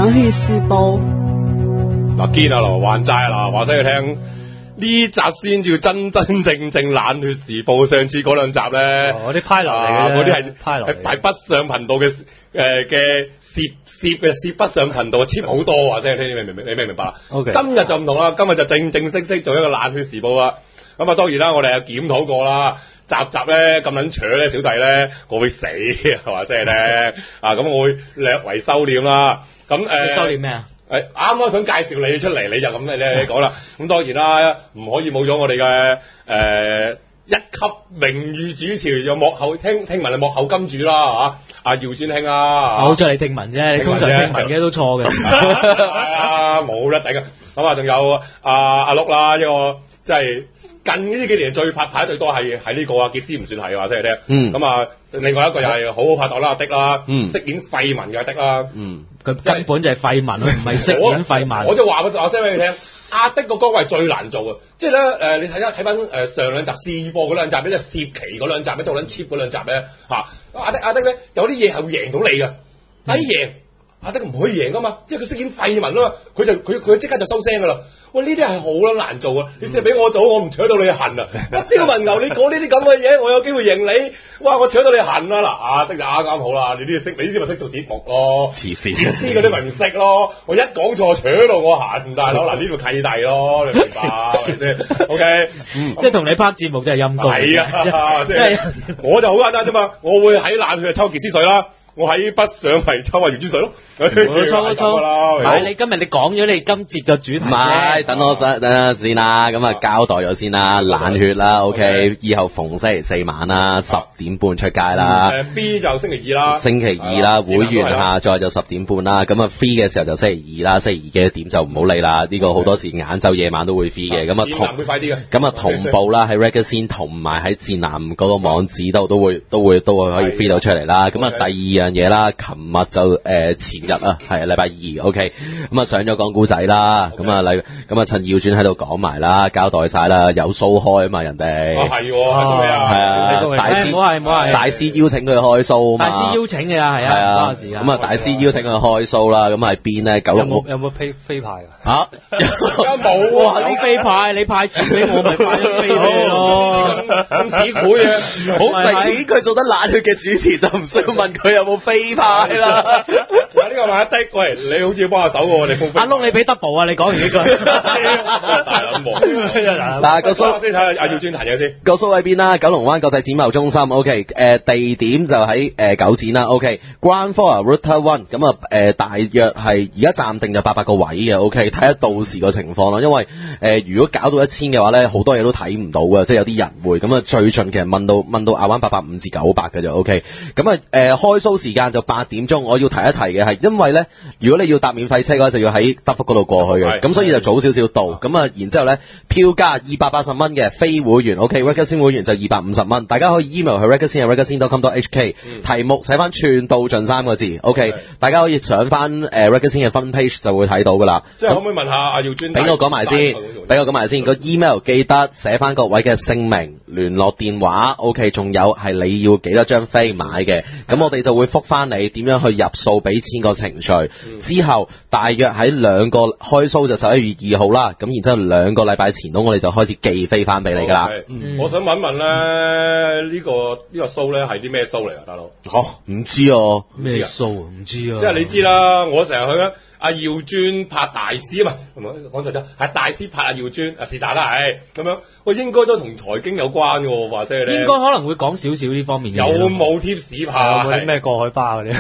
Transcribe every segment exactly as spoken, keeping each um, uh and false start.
冷血時報。 嗱，堅啊，劉還債啦，話聲你聽。呢集先至真真正正冷血時報，上次嗰兩集咧， 嗰啲派落嚟嘅， 嗰啲係派落嚟， 係北上頻道嘅誒嘅攝攝嘅攝北上頻道 cheap 好多，話聲你聽，你明唔明？你明唔明白啊 ？OK， 今日就唔同啦，今日就正正式式做一個冷血時報啦。咁啊，當然啦，我哋有檢討過啦，集集咧咁撚扯咧，小弟咧我會死，話聲你聽啊，咁我會略為收斂啦。咁誒， 你收斂咩啊？ 誒啱啱想介紹你出嚟，你就咁你你講啦。咁當然啦，唔可以冇咗我哋嘅誒一級名譽主持，有幕後聽聽聞係幕後金主啦嚇，阿耀尊兄啊。 好在你聽聞啫，你通常聽聞嘅都錯嘅。 係啊，冇得頂啊！咁啊，仲有阿阿碌啦，一個即係近呢幾年最拍牌最多係係呢個啊，傑斯唔算係話聲你聽。 嗯。 咁啊，另外一個又係好好拍檔啦，阿的啦， 嗯， 飾演廢文嘅阿的啦， 嗯。 佢根本就係廢文，佢唔係飾演廢文。 我就話話聲俾你聽，阿的個崗位最難做啊！即係咧誒，你睇下睇翻誒上兩集試播嗰兩集，咧，即係攝期嗰兩集咧，做撚 cheap 嗰兩集咧嚇。阿的阿的咧有啲嘢係會贏到你嘅，但係贏阿的唔可以贏噶嘛，因為佢飾演廢文啊嘛，佢就佢佢即刻就收聲噶啦。喂，呢啲係好撚難做啊！你試下俾我做，我唔扯到你痕啊！一雕文牛，你講呢啲咁嘅嘢，我有機會贏你。哇！我扯到你痕啦嗱，阿的就啱啱好啦，你呢啲識，你呢啲咪識做節目咯？ 黐線， 呢個啲咪唔識咯？我一講錯扯到我痕，大佬嗱呢度契弟咯，你明白係咪先 ？OK， 嗯，即係同你拍節目真係陰功。 係啊，即係我就好簡單啫嘛，我會喺冷血抽傑斯水啦。我喺北上係抽下姚尊水咯， 冇錯冇錯啦。 唔係你今日你講咗你今節嘅主題， 唔係等我等等先啦，咁啊交代咗先啦，冷血啦 ，OK， 以後逢星期四晚啦，十點半出街啦。 誒 B 就星期二啦， 星期二啦，會員下載就十點半啦，咁啊 free 嘅時候就星期二啦，星期二幾點就唔好理啦，呢個好多時晏晝夜晚都會 free 嘅，咁啊同會快啲嘅， 咁啊同步啦喺 Reggae 同埋喺戰南嗰個網址度都會都會都會可以 free 到出嚟啦，咁啊第二樣嘢啦，琴日就誒、呃、前日啊，係禮拜二 ，OK， 咁啊上咗講古仔啦，咁啊禮，咁啊趁耀轉喺度講埋啦，交代晒啦，有 show 開啊嘛，人哋啊係，係咩啊？ 係啊，大師， 唔好係唔好係， 大師邀請佢開 show 嘛， 大師邀請嘅啊，係啊，嗰陣時咁啊大師邀請佢開 show 啦，咁喺邊咧？九龍有冇有冇飛飛派啊？ 嚇， 而家冇啊！ 啲飛派，你派錢俾我咪派咗飛俾你咯， 咁市儈嘅， 好明顯佢做得冷血嘅主持就唔需要問佢有冇飛派啦。 嗱呢個阿的，喂，你好似要幫下手喎，你阿碌你俾 double 啊！你講完呢句， 大撚喎。 嗱個 show 先睇下阿耀尊談嘢先。 個 show 喺邊啦？九龍灣國際展貿中心 ，OK， 誒地點就喺誒九展啦 ，OK，Ground Floor Router One，咁啊誒大約係而家暫定就八百個位嘅 ，OK， 睇下到時個情況咯。因為誒如果搞到一千嘅話咧，好多嘢都睇唔到嘅，即係有啲人會咁啊。最近其實問到問到亞灣八百五至九百嘅就 OK， 咁啊誒開 show 時間就八點鐘。我要提一提嘅係，因為咧，如果你要搭免費車嘅話，就要喺德福嗰度過去嘅，咁所以就早少少到。咁啊，然之後咧，票價二百八十蚊嘅，非會員 OK，Reggae 會員就二百五十蚊。大家可以 email 去 reggae reggae dot com dot h k， 題目寫翻串到盡三個字 OK， 大家可以上翻誒 Reggae 嘅分 page 就會睇到噶啦。 即係可唔可以問下阿耀尊？ 俾我講埋先，俾我講埋先。個 email 記得寫翻各位嘅姓名、聯絡電話 OK， 仲有係你要幾多張飛買嘅，咁我哋就會覆翻你點樣去入數俾錢個程序。嗯、之後大約喺兩個開 show 就十一月二號啦，咁然之後兩個禮拜前到我哋就開始寄飛翻俾你噶啦。 嗯、我想問一問咧，呢、這個呢、這個 show 咧係啲咩 show 嚟啊，大佬？ 哦，唔知啊， 咩 show 啊？唔知啊。 即係你知啦，我成日去咧。阿耀尊拍大師啊嘛，講錯咗，係大師拍阿耀尊，啊是但啦，係咁樣，喂應該都同財經有關嘅喎，話聲咧。 應該可能會講少少呢方面嘅。 有冇 tips 拍？ 有冇啲咩過海巴嗰啲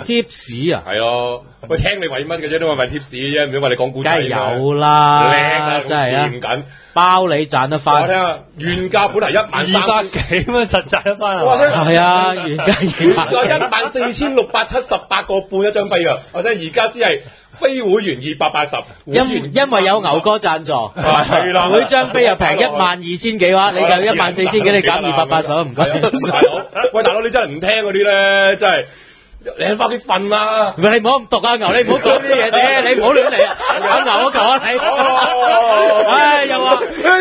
tips 啊？ 係咯，喂聽你為乜嘅啫，都係為 tips 嘅啫，唔係話你講古仔。 梗係有啦， 靚啊， 真係啊， 緊包你賺得翻。 我聽下原價本嚟一萬二百幾蚊實賺得翻啊！ 係啊，原價原價一萬四千六百七十八個半一張飛㗎，或者而家先係。非會員二百八十， 因因為有牛哥贊助， 係啦， 每張飛又平一萬二千幾話，你就一萬四千幾，你減二百八十，唔該。 大佬，喂大佬，你真係唔聽嗰啲咧，真係你喺翻屋企瞓啦。 唔係你唔好咁毒啊牛，你唔好講呢啲嘢啫，你唔好亂嚟啊！阿牛嗰嚿啊你，唉又話， 你話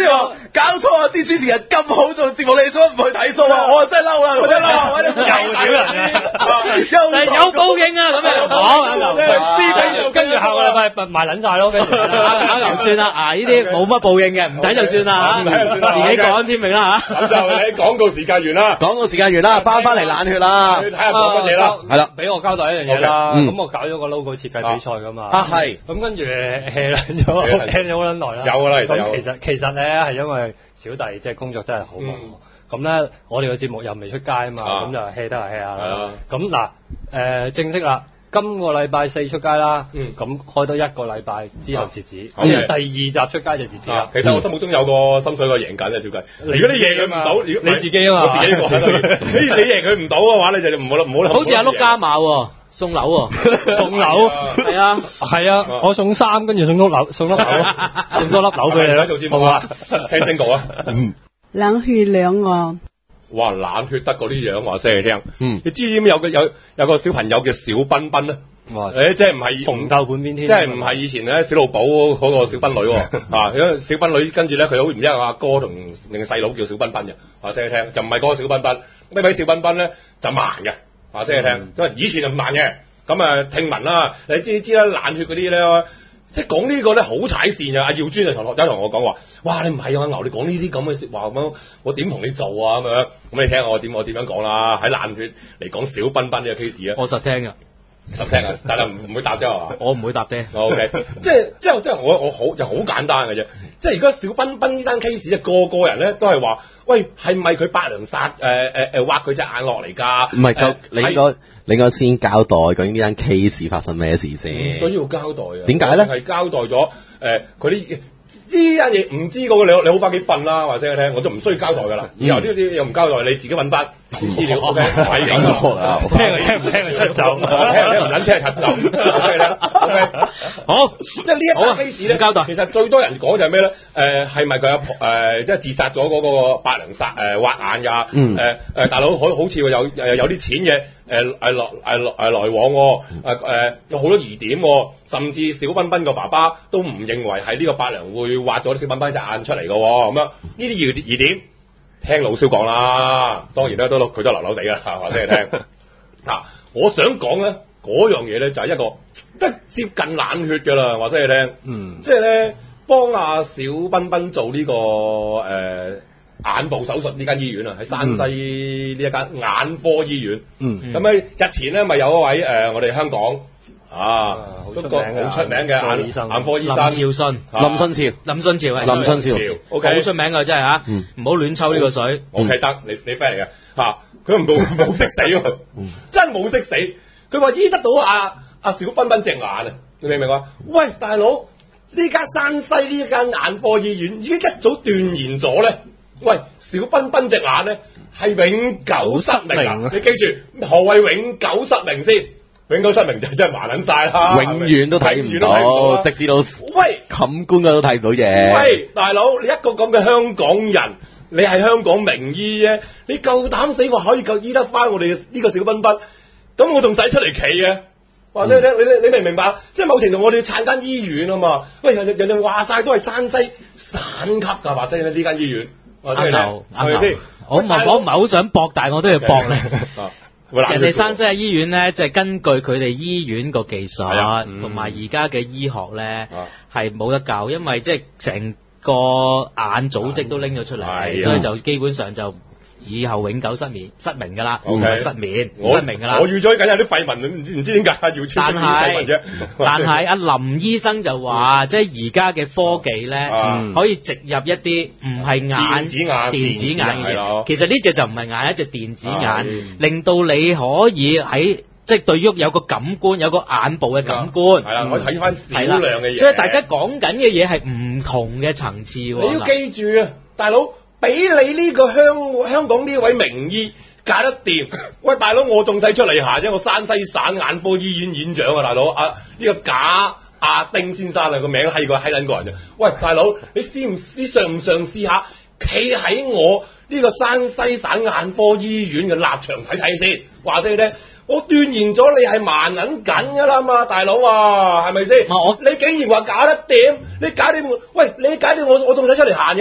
搞錯啊！啲主持人咁好做節目，你做乜唔去睇數啊？我真係嬲啦，我真係嬲，我真係又屌人啊！ 又有報應啊！咁樣講， 跟住下個禮拜賣撚晒咯，跟住打牛算啦，啊呢啲冇乜報應嘅，唔睇就算啦嚇，自己講添明啦嚇。 咁就你廣告時間完啦， 廣告時間完啦，翻返嚟冷血啦， 睇下講乜嘢啦。 係啦， 俾我交代一樣嘢啦。 嗯咁我搞咗個 logo 設計比賽噶嘛。 啊係。 咁跟住 hea 撚咗 hea 咗好撚耐啦。 有㗎啦，其實有。 咁其實其實咧係因為小弟即係工作真係好忙。咁咧我哋個節目又未出街啊嘛，咁就 hea 得係 hea 下啦。咁嗱誒正式啦。今個禮拜四出街啦，咁開多一個禮拜之後截止，第二集出街就截止啦。 其實我心目中有個心水個贏緊嘅小計，如果你贏佢唔到，如果你自己啊嘛， 我自己喎，你你贏佢唔到嘅話，你就唔好唔好。 好似阿碌加碼喎，送樓喎， 送樓係啊， 係啊，我送衫跟住送碌樓，送粒樓，送多粒樓俾你啦。 做節目啊，聽精稿啊。 冷血兩岸。 哇！冷血得嗰啲樣話聲你聽， 嗯， 你知唔知有個有有個小朋友叫小彬彬咧？ 哇！ 誒，即係唔係紅豆半邊天， 即係唔係以前咧小老寶嗰個小彬女啊？因為小彬女跟住咧佢好唔知有阿哥同另個細佬叫小彬彬嘅，話聲你聽，就唔係嗰個小彬彬，呢位小彬彬咧就慢嘅，話聲你聽，因為以前就唔慢嘅，咁啊聽聞啦，你知知啦，冷血嗰啲咧。即係講呢個咧好踩線嘅，阿耀尊就同學仔同我講話，哇你唔係啊牛，你講呢啲咁嘅説話咁樣，我點同你做啊咁樣？咁你聽我點我點樣講啦？喺冷血嚟講小彬彬呢個 case 啊， 我實聽㗎， 實聽啊，但係唔唔會答啫係嘛？ 我唔會答啫。 O K，即係即係即係我我好就好簡單嘅啫。即係而家小彬彬呢單 case 啊，個個人咧都係話，喂係咪佢白良殺誒誒誒挖佢隻眼落嚟㗎？ 唔係，夠你應該你應該先交代究竟呢單 case 發生咩事先。 唔需要交代啊？ 點解咧？ 係交代咗誒佢啲。呢單嘢唔知嗰個你你好翻幾瞓啦，話聲你聽，我就唔需要交代㗎啦。以後呢啲又唔交代，你自己揾翻資料。O K，係咁啊， 聽就聽，唔聽就出走， 聽就聽，唔撚聽就出走。O K 啦，O K，好，即係呢一單 case 咧， 交代。 其實最多人講就係咩咧？誒係咪佢阿婆誒即係自殺咗嗰個白良殺誒挖眼㗎？誒誒大佬好好似有誒有啲錢嘅誒誒來誒來誒來往喎，誒誒有好多疑點喎，甚至小彬彬個爸爸都唔認為係呢個白良會挖咗小彬彬隻眼出嚟嘅喎，咁樣呢啲疑疑點聽老蕭講啦，當然咧都佢都流流地㗎，話俾你聽。嗱，我想講咧嗰樣嘢咧就係一個即係接近冷血㗎啦，話俾你聽。嗯，即係咧幫阿小彬彬做呢、這個誒、呃、眼部手術呢間醫院啊，喺山西呢一間眼科醫院。嗯，咁咧、嗯、日前咧咪有一位誒、呃、我哋香港。啊，中國好出名嘅眼眼科醫生林兆信， 林信潮， 林信潮， 林信潮 ，O K， 好出名㗎真係嚇，唔好亂抽呢個水。 O K 得，你你 friend 嚟嘅嚇，佢唔冇冇識死喎，真冇識死。佢話醫得到阿阿小彬彬隻眼啊，你明唔明啊？喂，大佬，呢間山西呢一間眼科醫院已經一早斷言咗咧，喂，小彬彬隻眼咧係永久失明啊！你記住何謂永久失明先？永久失明就真係麻撚晒啦， 永遠都睇唔到，直至到喂冚官嘅都睇唔到嘢。 喂，大佬，你一個咁嘅香港人，你係香港名醫啫，你夠膽死話可以夠醫得翻我哋呢個小彬彬，咁我仲使出嚟企嘅？或者你你你你明唔明白？即係某程度我哋要撐間醫院啊嘛。喂，人哋人哋話晒都係山西省級㗎，話晒呢間醫院。 啱流， 係咪先？ 我唔係我唔係好想搏，但係我都要搏咧。人哋山西嘅醫院咧，即係根據佢哋醫院個技術同埋而家嘅醫學咧，係冇得救，因為即係成個眼組織都拎咗出嚟，所以就基本上就以後永久失眠失明㗎啦，唔係失眠失明㗎啦。 我預咗緊有啲廢文，唔知唔知點解要超出啲廢文啫。 但係阿林醫生就話，即係而家嘅科技咧，可以植入一啲唔係眼電子眼電子眼嘅嘢。其實呢隻就唔係眼，一隻電子眼，令到你可以喺即係對於有個感官，有個眼部嘅感官。 係啦，我睇翻少量嘅嘢。 所以大家講緊嘅嘢係唔同嘅層次。你要記住啊，大佬。俾你呢個香香港呢位名醫搞得掂，喂大佬我仲使出嚟行啫，我山西省眼科醫院院長啊大佬啊呢、這個賈亞丁先生啊個名係個閪撚個人啫，喂大佬你試唔試嘗唔嘗試下企喺我呢個山西省眼科醫院嘅立場睇睇先，話聲你聽，我斷言咗你係盲撚緊㗎啦嘛，大佬啊係咪先？ 我你竟然話搞得掂，你搞掂，喂你搞掂我我仲使出嚟行嘅？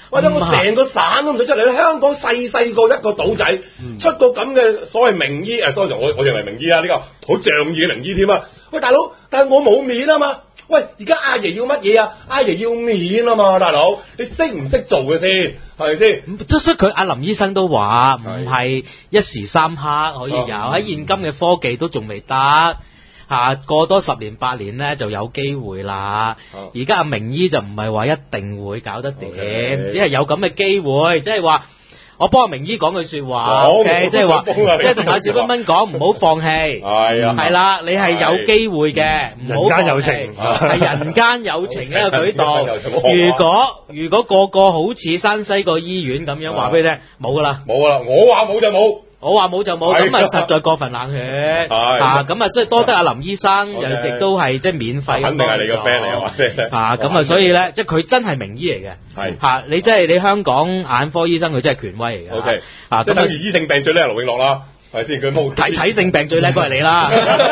或者我成個省都唔使出嚟咧。香港細細個一個島仔，嗯、出個咁嘅所謂名醫，誒當然我我認為名醫啊，呢、呢個好仗義嘅名醫添啊。喂大佬，但係我冇面啊嘛。喂，而家阿爺要乜嘢啊？阿爺要面啊嘛，大佬，你識唔識做嘅先？係咪先？ 即係佢阿林醫生都話唔係一時三刻可以有，喺現今嘅科技都仲未得嚇，過多十年八年咧就有機會啦。而家阿名醫就唔係話一定會搞得掂，okay. 只係有咁嘅機會，即係話。我幫阿名醫講句說話 ，OK， 即係話，即係同阿小彬彬講唔好放棄，係啊，係啦，你係有機會嘅，唔好放棄，人間有情，係人間有情嘅一個舉動。如果如果個個好似山西個醫院咁樣話俾你聽，冇噶啦， 冇噶啦，我話冇就冇。 我話冇就冇，咁啊實在過分冷血，啊咁啊所以多得阿林醫生又一直都係即係免費， 肯定係你個 friend 嚟啊， 啊咁啊所以咧即係佢真係名醫嚟嘅，係嚇你即係你香港眼科醫生佢真係權威嚟嘅，OK，啊即係等於醫性病最叻係盧永樂啦，係先佢冇睇睇性病最叻都係你啦，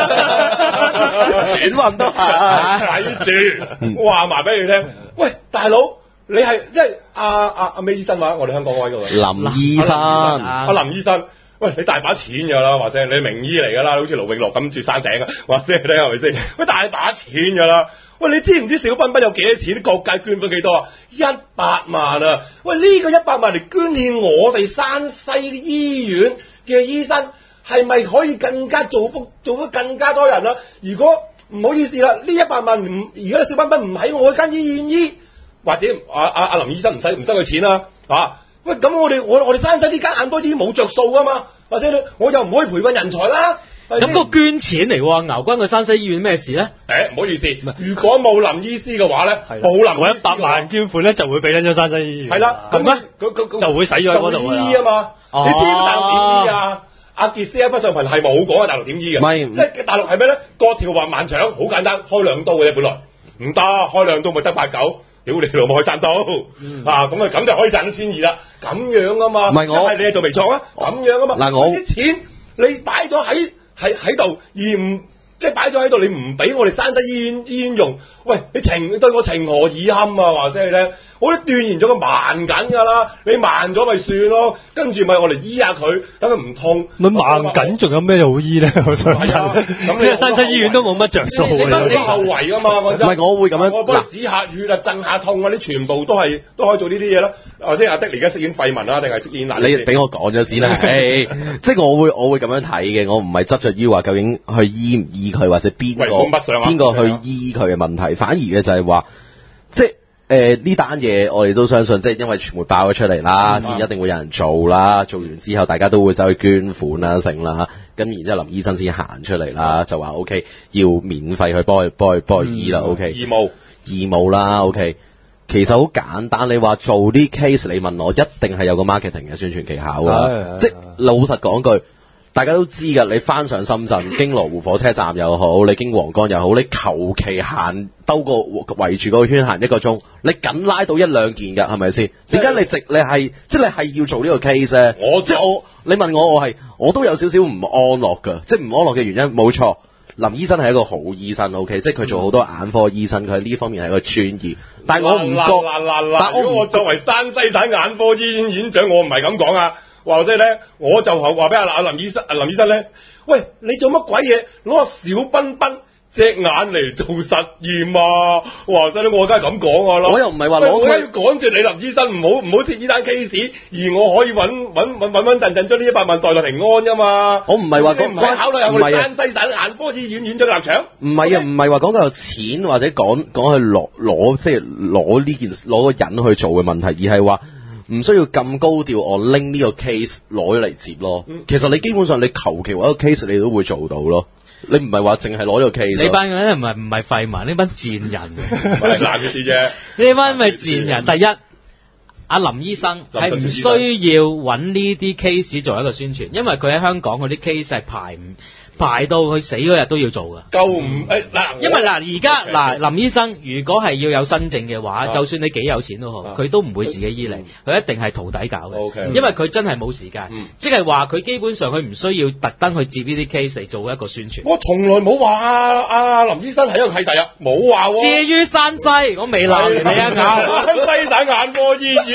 轉運都係睇住，話埋俾你聽，喂大佬。你係即係阿阿阿咩醫生話？我哋香港嗰位嗰位林醫生， 阿林醫生，喂你大把錢㗎啦，或者你名醫嚟㗎啦，好似盧永樂咁住山頂啊，或者你係咪先？喂大把錢㗎啦，喂你知唔知小彬彬有幾多錢？各界捐咗幾多啊？一百萬啊！喂呢個一百萬嚟捐獻我哋山西醫院嘅醫生，係咪可以更加造福造福更加多人啊？如果唔好意思啦，呢一百萬唔而家小彬彬唔喺我間醫院醫。或者阿阿阿林醫生唔使唔收佢錢啦，啊喂咁我哋我我哋山西呢間眼科醫院冇着數噶嘛，或者你我又唔可以培訓人才啦。 咁個捐錢嚟喎，牛關佢山西醫院咩事咧？ 誒唔好意思，如果冇林醫師嘅話咧，冇林我一百萬捐款咧就會俾緊咗山西醫院。 係啦，咁咧就會使咗喺嗰度㗎。醫啊嘛，你知大陸點醫啊？阿傑斯一不上群係冇講啊，大陸點醫嘅？即係大陸係咩咧？割條橫萬腸，好簡單，開兩刀嘅啫，本來唔得，開兩刀咪得八九。屌你老母開山刀、嗯、啊！咁啊咁就可以賺到千二啦，咁樣啊嘛，唔係我係你係做微創啊，咁樣啊嘛。嗱我啲錢你擺咗喺喺喺度，而唔即係擺咗喺度，你唔俾我哋山西醫院醫院用，喂你情你對我情何以堪啊？話聲你聽，我都斷言咗佢慢緊㗎啦，你慢咗咪算咯，跟住咪我嚟醫下佢，等佢唔痛。 咪慢緊，仲有咩好醫咧？我想問。咁你山西醫院都冇乜着數嘅。 你得你後圍㗎嘛？唔係我會咁樣， 我幫你止下血啊，鎮下痛啊，你全部都係都可以做呢啲嘢啦。或者阿的而家飾演廢文啊，定係飾演嗱？ 你俾我講咗先啦，即係我會我會咁樣睇嘅，我唔係執着於話究竟去醫唔醫佢，或者邊個邊個去醫佢嘅問題，反而嘅就係話，即係誒呢單嘢我哋都相信，即係因為傳媒爆咗出嚟啦，先、嗯、一定會有人做啦，做完之後大家都會走去捐款啦，成啦，咁然之後林醫生先行出嚟啦，就話 O K 要免費去幫佢幫佢幫佢醫啦 O K 義務義務啦 O K。其實好簡單，你話做啲 case，你問我一定係有個 marketing 嘅宣傳技巧㗎，即係老實講句，大家都知㗎。你翻上深圳，經羅湖火車站又好，你經皇崗又好，你求其行兜個圍住個圈行一個鐘，你緊拉到一兩件㗎，係咪先？點解你直你係即係你係要做呢個 case 咧？我即係我，你問我我係我都有少少唔安樂㗎，即係唔安樂嘅原因冇錯。林醫生係一個好醫生 ，OK， 即係佢做好多眼科醫生，佢喺呢方面係一個專業。但係我唔覺， 嗱嗱嗱，但我如果我作為山西省眼科醫院院長，我唔係咁講啊。話即係咧，我就話俾阿阿林醫生，阿林醫生咧，喂，你做乜鬼嘢？攞個小彬彬隻眼嚟做實驗啊！話真我梗係咁講啊啦。我又唔係話攞佢，我要趕住你林醫生，唔好唔好貼呢單 case，而我可以揾揾揾穩穩陣陣將呢一百萬代代平安㗎嘛。我唔係話講唔係考慮下我哋山西省眼科醫院院長立場。唔係啊，唔係話講個錢或者講講去攞攞即係攞呢件攞個人去做嘅問題，而係話唔需要咁高調，我拎呢個 case 攞咗嚟接咯。嗯、其實你基本上你求其揾個 case 你都會做到咯。你唔係話淨係攞咗個 case， 呢班人唔係唔係廢民，呢班賤人， 係難啲啲啫。 呢班咪賤人。第一，阿林醫生係唔需要揾呢啲 case 做一個宣傳，因為佢喺香港嗰啲 case 係排唔排到佢死嗰日都要做㗎。夠唔誒嗱？因為嗱而家嗱林醫生如果係要有新症嘅話，啊、就算你幾有錢都好，佢、啊、都唔會自己醫你，佢、嗯、一定係徒弟搞嘅。Okay, 因為佢真係冇時間，嗯、即係話佢基本上佢唔需要特登去接呢啲 case 嚟做一個宣傳。我從來冇話阿阿林醫生係一個契弟啊，冇話喎。至於山西，我未鬧你一眼。山西省眼科醫院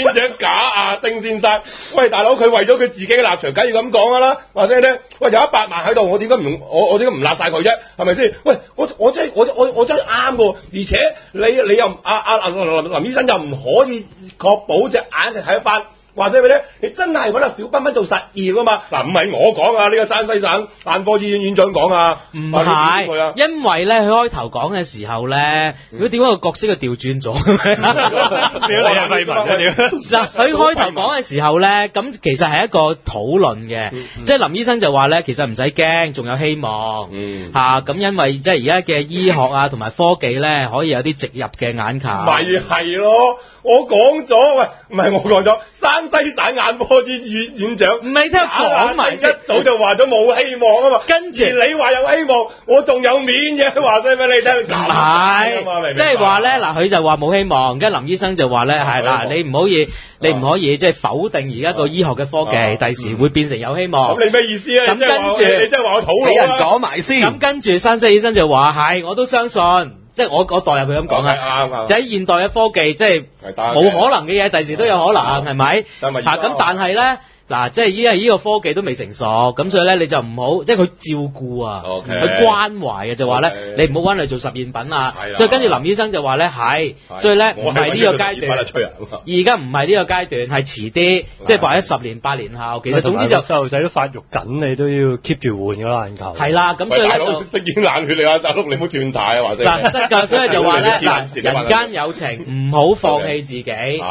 院長假阿丁先生。喂，大佬，佢為咗佢自己嘅立場，梗要咁講噶啦。話聲咧，喂，有一百萬喺度，我點解唔我我點解唔立晒佢啫？係咪先？喂，我我真係我我我真係啱嘅，而且你你又阿阿林林林醫生又唔可以確保隻眼就睇得翻。或者咩咧？你真係揾阿小彬彬做實驗啊嘛？嗱，唔係我講啊，呢、這個山西省眼科醫院院長講啊， 唔係，因為咧佢開頭講嘅時候咧，如果點解個角色佢調轉咗？ 屌你啊廢文啊屌！ 嗱，佢開頭講嘅時候咧，咁其實係一個討論嘅，嗯嗯、即係林醫生就話咧，其實唔使驚，仲有希望嚇。咁、嗯啊、因為即係而家嘅醫學啊同埋科技咧，可以有啲植入嘅眼球。 咪係咯。我講咗，喂，唔係我講咗，山西省眼科醫院院長， 唔係聽講埋， 一早就話咗冇希望啊嘛，跟住你話有希望，我仲有面嘅，話聲俾你聽，唔係，即係話咧，嗱，佢就話冇希望，跟住林醫生就話咧，係嗱，你唔可以，你唔可以即係否定而家個醫學嘅科技，第時會變成有希望。 咁你咩意思咧？咁跟住，你即係話我討論，俾人講埋先。 咁跟住山西醫生就話係，我都相信。即係我我代入佢咁講啊，就喺現代嘅科技，即係冇可能嘅嘢，第時都有可能，係咪？嚇咁，但係咧。嗱，即係依家依個科技都未成熟，咁所以咧你就唔好，即係佢照顧啊，佢 Okay, 關懷啊，就話咧 okay, 你唔好揾嚟做實驗品啊。 的所以跟住林醫生就話咧係，所以咧唔係呢個階段，而家唔係呢個階段，係遲啲，即係或者十年八年後，其實總之就細路仔都發育緊，你都要 keep 住換㗎啦眼球。 係啦，咁所以咧就食煙冷血你啊，大佬你唔好轉態啊，話聲。 嗱，真㗎，所以就話咧嗱，人間有情，唔好放棄自己。係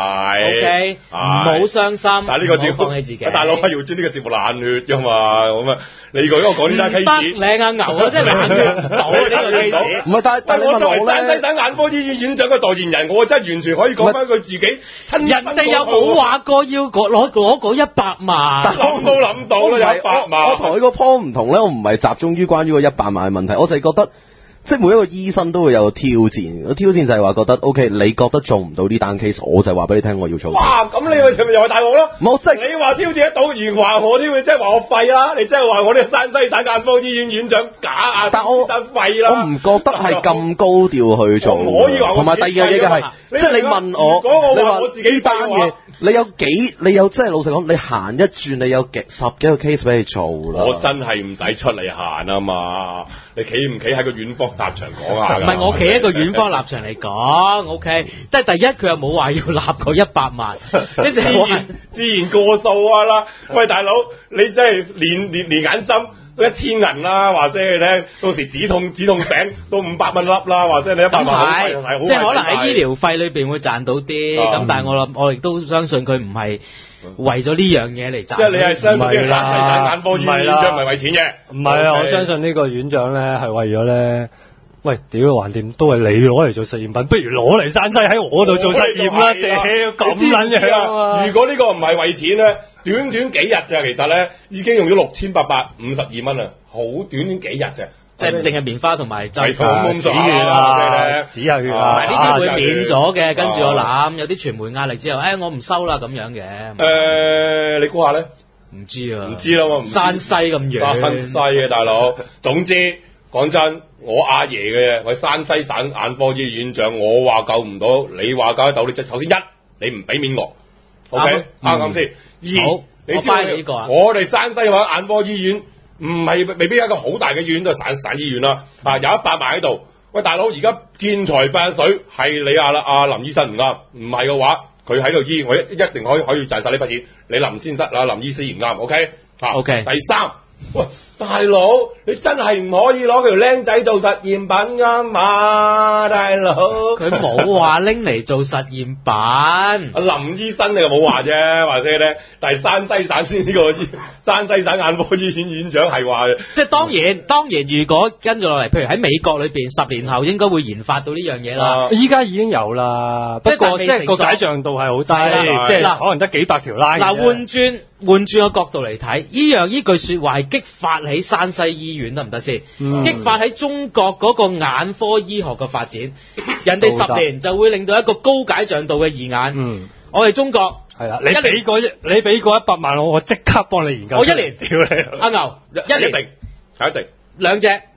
OK，唔好傷心，唔好放棄自己。 大佬要知呢個節目冷血㗎嘛，咁啊，你如果講呢單 case， 得靚啊牛啊，真係冷血唔到呢個 case。 唔係，但但你問我咧， 山西省眼科醫院院長嘅代言人，我真係完全可以講翻佢自己親。 人哋有冇話過要攞攞攞嗰一百萬？ 諗都諗到啦，有一百萬。 我同佢個 point 唔同咧，我唔係集中於關於個一百萬嘅問題，我就係覺得。即係每一個醫生都會有挑戰，個挑戰就係話覺得 OK，你覺得做唔到呢單 case，我就話俾你聽我要做。 哇！咁你咪係咪又係大鑊咯？ 冇即係你話挑戰得到，而話我挑，即係話我廢啦！你即係話我呢個山西省眼科醫院院長假啊！ 但我廢啦！ 我唔覺得係咁高調去做。 唔可以話。 同埋第二樣嘢嘅係，即係你問我，你話呢單嘢，你有幾？你有即係老實講，你行一轉，你有幾十幾個 case 俾你做啦。 我真係唔使出嚟行啊嘛！你企唔企喺個院方立場講下？ 唔係我企喺個院方立場嚟講 ，OK。但係第一佢又冇話要立個一百萬，你自然自然過數啊啦！喂，大佬，你真係連連連眼針都一千銀啦，話聲你聽，到時止痛止痛餅都五百蚊粒啦，話聲你一百萬好貴，即係可能喺醫療費裏邊會賺到啲，咁、嗯、但係我諗我亦都相信佢唔係為咗呢樣嘢嚟賺。 即係你係相信呢個山西省眼科醫院院長唔係為錢嘅？ 唔係啊，我相信呢個院長咧係為咗咧。喂，屌橫掂都係你攞嚟做實驗品，不如攞嚟山西喺我度做實驗啦！屌咁撚樣啊！ 如果呢個唔係為錢咧，短短幾日咋，其實咧已經用咗六千八百五十二蚊啦，好短短幾日咋， 即係淨係棉花同埋止血啊、止下血啊，呢啲會免咗嘅。跟住我諗有啲傳媒壓力之後，誒我唔收啦咁樣嘅。 誒，你估下咧？ 唔知啊， 唔知啦嘛， 山西咁遠， 山西嘅大佬，總之。講真，我阿爺嘅，我山西省眼科醫院院長，我話救唔到，你話救得到，你即係首先一，你唔俾面我 ，OK，啱唔啱先？二，你知我呢個啊？我哋山西嘅話，眼科醫院唔係未必一個好大嘅醫院，都係省省醫院啦。啊，有一百萬喺度，喂大佬，而家見財化水，係你阿阿林醫生唔啱，唔係嘅話，佢喺度醫，我一一定可以可以賺晒呢筆錢。你林先生啊，林醫師唔啱 ，OK，啊 OK， 第三，喂。大佬，你真係唔可以攞條僆仔做實驗品噶嘛，大佬。 佢冇話拎嚟做實驗品。阿林醫生你又冇話啫，話聲咧。但係山西省先呢個山西省眼科醫院院長係話， 即係當然當然，如果跟住落嚟，譬如喺美國裏邊，十年後應該會研發到呢樣嘢啦。 依家已經有啦，不過即係個解像度係好低，即係可能得幾百條拉。 嗱，換轉換轉個角度嚟睇，依樣依句説話係激發起山西醫院得唔得先？嗯、激發喺中國嗰個眼科醫學嘅發展，人哋十年就會令到一個高解像度嘅義眼。嗯，我哋中國係啦，你俾個你俾個一百萬我，我即刻幫你研究。 我一年屌你，阿牛一年一定係一定兩隻啊，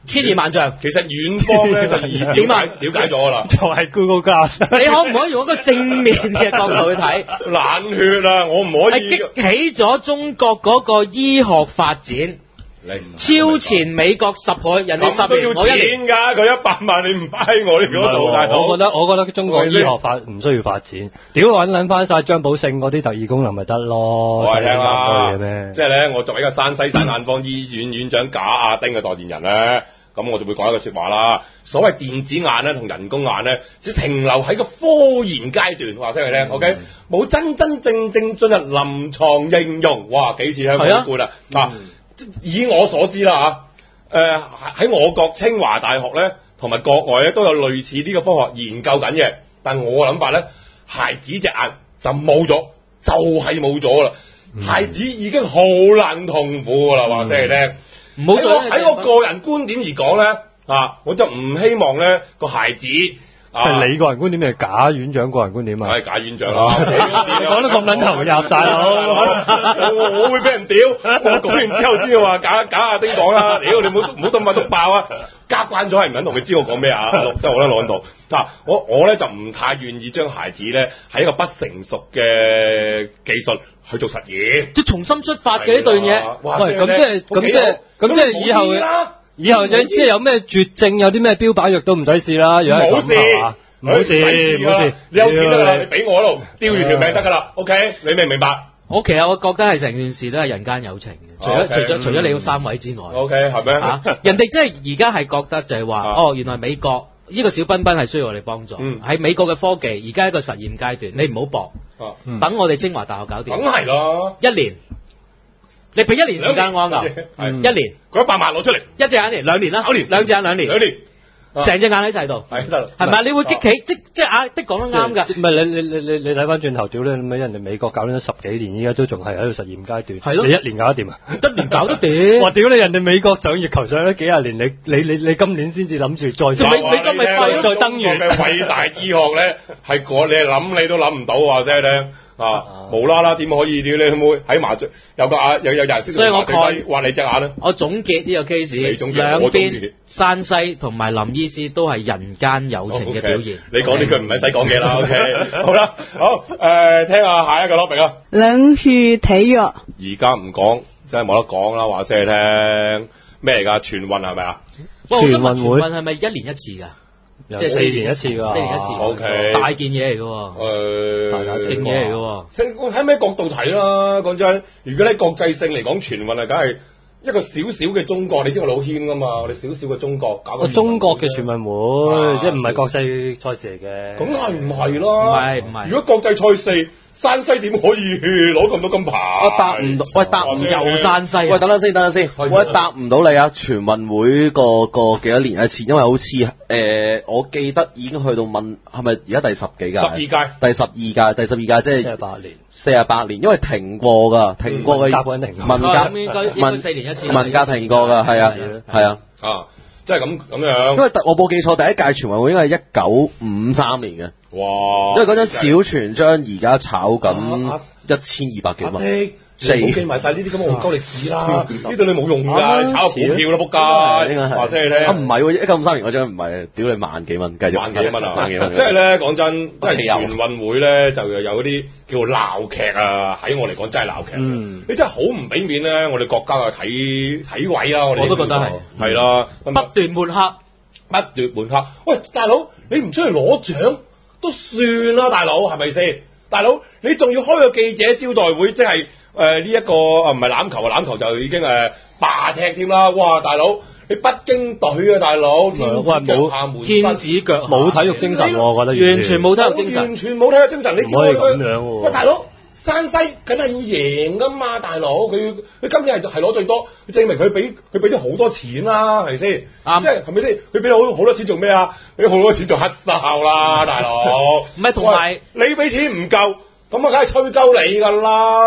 千二萬像。 其實遠方咧就已點啊了解咗㗎啦， 就係 Google Glass。 你可唔可以用一個正面嘅角度去睇？ 冷血啊！我唔可以。 係激起咗中國嗰個醫學發展。超前美國十倍，人哋十年我一年㗎，佢一百萬你唔批我呢嗰度大佬。 我覺得我覺得中國醫學發唔需要發展，屌揾撚翻晒張寶勝嗰啲特異功能咪得咯。 我係聽啦，即係咧，我作為一個山西省眼科醫院院長賈亞丁嘅代言人咧，咁我就會講一句説話啦。所謂電子眼咧同人工眼咧，只停留喺個科研階段，話聲佢聽 ，OK，冇真真正正進入臨床應用。哇，幾次香港官啦嗱。以我所知啦嚇，誒喺我國清華大學咧，同埋國外咧都有類似呢個科學研究緊嘅。但我諗法咧，孩子隻眼就冇咗，就係冇咗啦。孩子已經好撚痛苦噶啦，話聲你聽。唔好再喺我個人觀點而講咧，啊，我就唔希望咧個孩子。 係你個人觀點定係假院長個人觀點啊？ 係假院長啦， 講得咁撚投入，大佬， 我我會俾人屌，我講完之後先話假假阿丁講啦，屌你唔好唔好咁快篤爆啊！夾慣咗係唔肯同佢知我講咩啊？六七我咧攞喺度嗱，我我咧就唔太願意將孩子咧喺一個不成熟嘅技術去做實驗， 即係重新出發嘅呢對嘢。 喂，咁即係咁即係咁即係以後嘅。以後就即係有咩絕症，有啲咩標靶藥都唔使試啦。如果係咁係嘛，唔好試，唔好試。 你有錢得啦，你俾我喺度吊住條命得噶啦。OK，你明唔明白？ 我其實我覺得係成件事都係人間有情嘅，除咗除咗除咗你嗰三位之外。 OK，係咩？ 嚇，人哋即係而家係覺得就係話，哦，原來美國呢個小彬彬係需要我哋幫助。喺美國嘅科技，而家一個實驗階段，你唔好搏，等我哋清華大學搞掂。 梗係咯， 一年。你俾一年時間我啱㗎，一年嗰一百萬攞出嚟， 一隻眼年兩年啦， 兩年兩隻眼兩年， 兩年， 成隻眼喺晒度， 係係咪？你會激起即即阿的講得啱㗎， 唔係你你你你你睇翻轉頭，屌你咪人哋美國搞咗十幾年，依家都仲係喺度實驗階段， 係咯， 你一年搞得掂啊？ 一年搞得掂， 哇！屌你人哋美國上月球上咗幾廿年，你你你你今年先至諗住再美美今咪廢再登月嘅偉大醫學咧，係我你諗你都諗唔到話聲咧。啊！無啦啦點可以屌你老妹喺麻醉有個眼有有人識用麻醉劑挖你隻眼咧？ 我總結呢個 case，兩邊山西同埋林醫師都係人間有情嘅表現。 你講呢句唔使使講嘢啦。OK， 好啦，好誒，聽下下一個 topic 啊。 冷血體育。 而家唔講真係冇得講啦，話聲你聽咩嚟㗎？全運係咪啊？ 全運會全運係咪一年一次㗎？即係四年一次㗎，四年一次 ，OK， 大件嘢嚟㗎喎， 誒， 大件嘢嚟㗎喎。 即係睇咩角度睇啦，講真，如果你國際性嚟講，全運啊，梗係一個小小嘅中國，你知我老謙㗎嘛，我哋小小嘅中國搞個中國嘅全運會，即係唔係國際賽事嚟嘅。 梗係唔係啦， 唔係唔係。 如果國際賽事，山西點可以攞咁多金牌？ 我答唔到，喂，答唔又山西。 喂，等等先，等等先，我答唔到你啊！全運會個個幾多年一次？因為好似誒、呃，我記得已經去到問係咪而家第十幾屆？ 十二屆， 第十二屆，第十二屆即係四十八年， 四十八年，因為停過㗎，停過嘅文革停， 文革應該應該四年一次， 文革停過㗎，係啊，係啊， 啊。即係咁咁樣， 因為我冇記錯，第一屆全運會應該係一九五三年嘅。 哇！ 因為嗰張小全章而家炒緊一千二百幾蚊。 四記埋晒呢啲咁嘅戇鳩歷史啦，呢度你冇用㗎，你炒個股票啦，仆街！話聲你聽。啊，唔係喎，一九五三年嗰張唔係，屌你萬幾蚊，繼續。萬幾蚊啊！萬幾蚊。即係咧講真，即係全運會咧就又有嗰啲叫做鬧劇啊！喺我嚟講真係鬧劇。嗯。你真係好唔俾面咧，我哋國家嘅體體委啊！我哋。我都覺得係。係啦。不斷抹黑， 不斷抹黑。喂，大佬，你唔出去攞獎都算啦，大佬係咪先？大佬，你仲要開個記者招待會，即係。誒呢一個啊唔係欖球啊，欖球就已經誒霸踢添啦！哇，大佬你北京隊啊，大佬天子腳下門天子腳冇體育精神，我覺得完全冇體育精神， 完全冇體育精神，你唔可以咁樣喎！ 喂，大佬山西梗係要贏噶嘛，大佬佢佢今年係係攞最多，證明佢俾佢俾咗好多錢啦，係咪先？啱，即係係咪先？佢俾咗好好多錢做咩啊？俾好多錢做黑哨啦，大佬！ 唔係同埋你俾錢唔夠。咁啊，梗係吹鳩你㗎啦！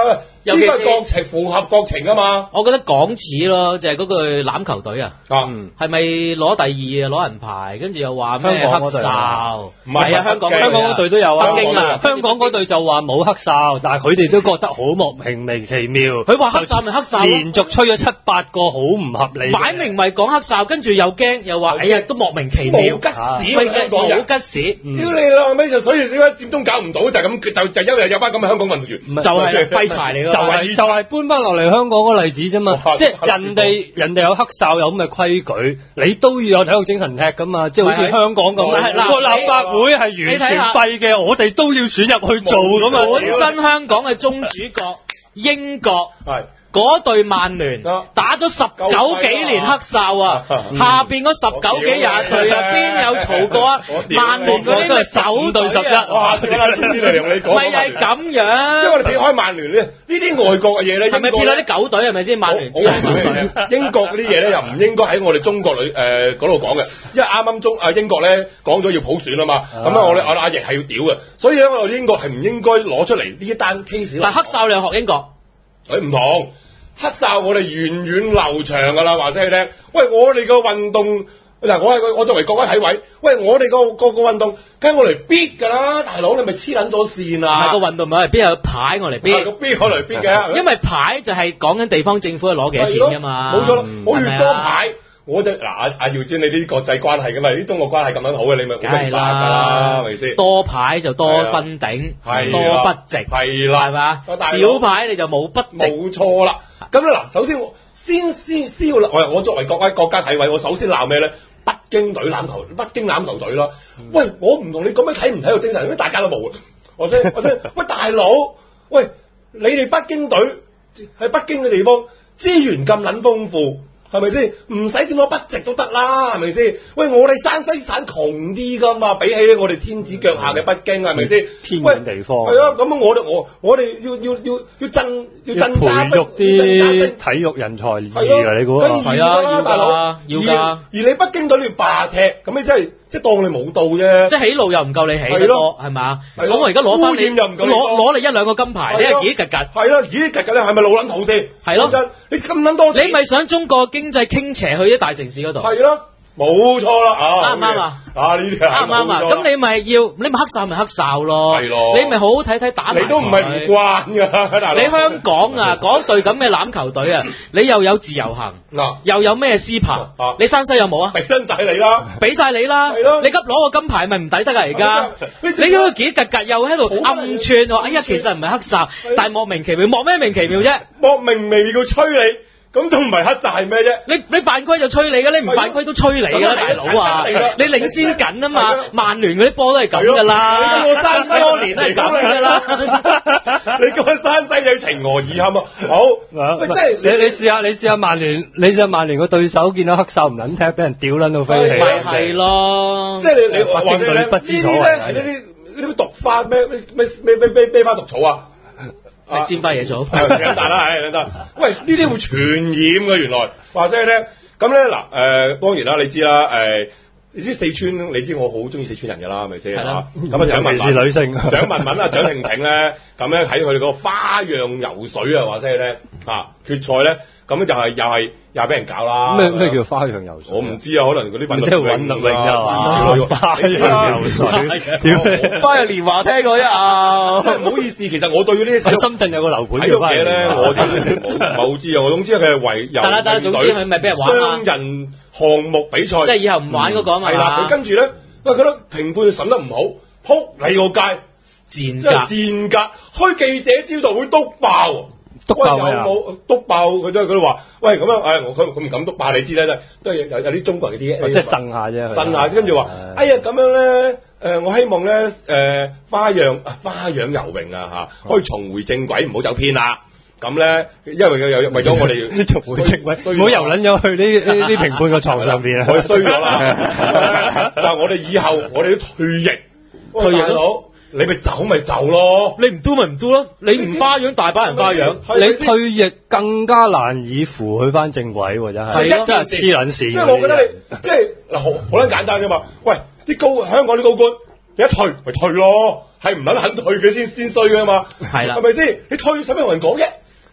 尤其是國情符合國情啊嘛。 我覺得港似咯，就係、是、嗰個欖球隊啊，係咪攞第二啊攞銀牌，跟住又話咩黑哨？ 唔係啊，香港香港嗰隊都有啊，北京啊，香港嗰隊就話冇黑哨，但係佢哋都覺得好莫名其妙。 佢話黑哨咪黑哨， 連續吹咗七八個好唔合理， 擺明咪講黑哨，跟住又驚又話，哎呀都莫名其妙， 冇吉屎， 香港冇吉屎， 屌你啦，尾就所以點解佔中搞唔到就係咁，就就因為有班咁嘅香港運動員， 就係廢柴嚟咯， 就係就係搬翻落嚟香港個例子啫嘛，即係人哋人哋有黑哨有咁嘅規矩，你都要有體育精神踢噶嘛，即係好似香港咁，個立法會係完全廢嘅，我哋都要選入去做咁啊！ 本身香港嘅宗主國英國係。 嗰隊曼聯打咗十九幾年黑哨啊，下邊嗰十九幾廿隊啊，邊有嘈過啊？曼聯嗰啲咪首隊十一， 哇！終於嚟同你講， 咪係咁樣。 即係我哋撇開曼聯呢呢啲外國嘅嘢咧， 係咪撇咗啲狗隊係咪先？曼聯英國嗰啲嘢咧，又唔應該喺我哋中國裏誒嗰度講嘅，因為啱啱中啊英國咧講咗要普選啊嘛，咁啊我哋阿阿爺係要屌嘅，所以咧我哋英國係唔應該攞出嚟呢一單 case。 但黑哨你又學英國？ 佢唔同黑哨，我哋源遠流長噶啦，話聲你聽。喂，我哋個運動嗱，我係個我作為國家體委，喂，我哋個個個運動，梗係我嚟逼噶啦，大佬你咪黐撚咗線啊！ 係個運動咪係邊有牌我嚟逼？ 係個逼我嚟逼嘅， 因為牌就係講緊地方政府攞幾多錢㗎嘛。 冇錯啦，我越多牌。我就嗱阿阿耀尊，你啲國際關係㗎嘛，啲中國關係咁樣好嘅，你咪好明白㗎啦，係咪先？ 多牌就多分頂，多筆值， 係啦， 係嘛？少牌你就冇筆值， 冇錯啦。咁咧嗱，首先我先先先要我我作為國家國家體委，我首先鬧咩咧？北京隊欖球，北京欖球隊啦。嗯、喂，我唔同你咁樣睇唔睇到精神，因為大家都冇啊。我先我先，喂大佬，喂你哋北京隊喺北京嘅地方資源咁撚豐富。係咪先？唔使點攞筆值都得啦，係咪先？喂，我哋山西省窮啲噶嘛，比起我哋天子腳下嘅北京，係咪先？ 偏遠地方。 係啊，咁我哋我我哋要要要要增要增加培育啲體育人才易㗎，你估啊？ 係啊，大佬要㗎。 而你北京隊你要罷踢，咁你真係即係當你冇到啫。 即係起路又唔夠你起得多，係嘛？咁我而家攞翻你攞攞你一兩個金牌，你係幾格格？ 係啦，幾格格咧？係咪老撚土先？ 係咯， 真你咁撚多錢， 你咪想中國經濟傾斜去啲大城市嗰度？ 係咯，冇錯啦，啊， 啱唔啱啊？ 啊呢啲啱唔啱啊？咁你咪要，你咪黑哨咪黑哨咯， 係咯， 你咪好好睇睇打。 你都唔係唔慣㗎， 你香港啊，嗰隊咁嘅欖球隊啊，你又有自由行，又有咩絲柏，你山西有冇啊？ 俾撚晒你啦， 俾晒你啦， 係咯， 你急攞個金牌咪唔抵得㗎而家？你嗰個幾格格又喺度暗串話，哎呀，其實唔係黑哨，但係莫名其妙，莫咩名其妙啫？ 莫名其妙吹你。咁仲唔係黑晒係咩啫？ 你你犯規就吹你嘅，你唔犯規都吹你嘅，大佬啊！你領先緊啊嘛，曼聯嗰啲波都係咁噶啦， 我山西多年都係咁噶啦。 你咁樣山西有情何以堪啊？好，喂，即係你你試下你試下曼聯，你試下曼聯個對手見到黑哨唔撚踢，俾人屌撚到飛起， 咪係咯。 即係你你北京隊不知所謂係呢啲呢啲毒花咩咩咩咩咩咩花毒草啊？ 係煎花野草， 兩大啦，係兩大。喂，呢啲會傳染嘅，原來話聲咧。咁咧嗱，誒當然啦，你知啦，誒你知四川，你知我好中意四川人㗎啦，係咪先嚇？咁啊，蔣文文、 女性， 蔣文文啊，蔣婷婷咧，咁咧喺佢哋嗰個花樣游水啊，話聲咧嚇決賽咧，咁就係又係又係俾人搞啦。 咩咩叫花樣游水？ 我唔知啊，可能嗰啲運即係運動泳啊，花樣游水， 花樣年華聽過一啊！ 真係唔好意思，其實我對呢啲喺深圳有個樓盤睇到嘢咧，我真係冇知啊。我總之佢係為游得啦得啦，總之佢咪俾人玩雙人項目比賽， 即係以後唔玩嗰個啊嘛。 係啦，佢跟住咧，喂，覺得評判審得唔好，撲你個街， 賤格，賤格，開記者招待會督爆。 督爆有冇督爆佢都佢都話，喂咁樣，誒我佢佢唔敢督爆，你知咧都都係有有啲中國人啲， 即係呻下啫， 呻下，跟住話，哎呀咁樣咧，誒我希望咧，誒花樣花樣游泳啊嚇，可以重回正軌，唔好走偏啦。咁咧，因為有有為咗我哋重回正軌，唔好遊撚咗去呢呢啲評判個床上邊啊， 我哋衰咗啦，就我哋以後我哋都退役，退役佬。你咪走咪走咯， 你唔 do 咪唔 do 咯，你唔花樣大把人花樣， 你退役更加難以扶佢翻正軌喎，真係，真係黐撚線。 即係我覺得你，即係嗱好好撚簡單啫嘛。喂，啲高香港啲高官，你一退咪退咯，係唔撚肯退嘅先先衰㗎嘛。 係啦， 係咪先？你退使咩同人講啫？